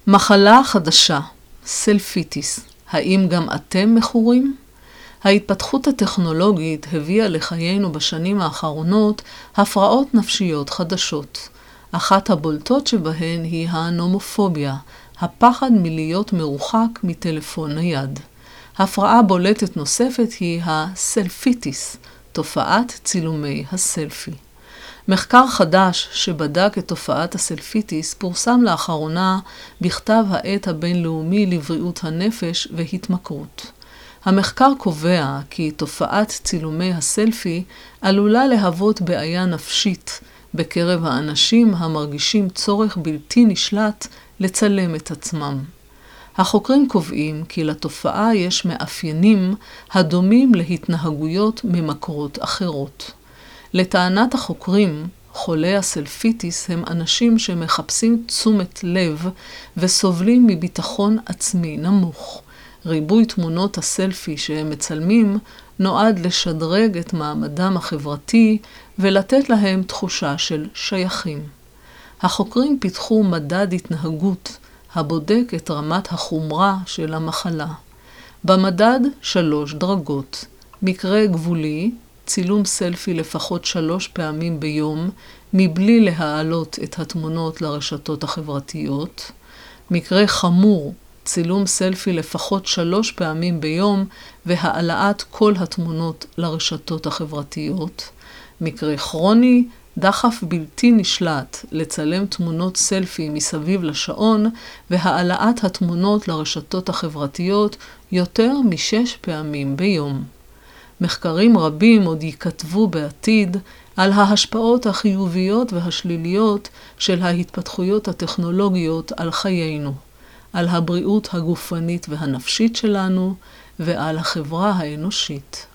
מחלה חדשה, סלפיטיס. האם גם אתם מכורים? ההתפתחות הטכנולוגית הביאה לחיינו בשנים האחרונות הפרעות נפשיות חדשות. אחת הבולטות שבהן היא הנומופוביה, הפחד מלהיות מרוחק מטלפון נייד. הפרעה בולטת נוספת היא הסלפיטיס, תופעת צילומי הסלפי. מחקר חדש שבדק את תופעת הסלפיטיס פורסם לאחרונה בכתב העת הבינלאומי לבריאות הנפש והתמכרות. המחקר קובע כי תופעת צילומי הסלפי עלולה להוות בעיה נפשית בקרב האנשים המרגישים צורך בלתי נשלט לצלם את עצמם. החוקרים קובעים כי לתופעה יש מאפיינים הדומים להתנהגויות ממכרות אחרות. לטענת החוקרים, חולי הסלפיטיס הם אנשים שמחפשים תשומת לב וסובלים מביטחון עצמי נמוך. ריבוי תמונות הסלפי שהם מצלמים נועד לשדרג את מעמדם החברתי ולתת להם תחושה של שייכים. החוקרים פיתחו מדד התנהגות הבודק את רמת החומרה של המחלה. במדד 3 דרגות: מקרה גבולי, צילום סלפי לפחות 3 פעמים ביום מבלי להעלות את התמונות לרשתות החברתיות. מקרה חמור, צילום סלפי לפחות 3 פעמים ביום והעלאת כל התמונות לרשתות החברתיות. מקרה כרוני, דחף בלתי נשלט לצלם תמונות סלפי מסביב לשעון והעלאת התמונות לרשתות החברתיות יותר מ6 פעמים ביום. מחקרים רבים עוד ייכתבו בעתיד על ההשפעות החיוביות והשליליות של ההתפתחויות הטכנולוגיות על חיינו, על הבריאות הגופנית והנפשית שלנו ועל החברה האנושית.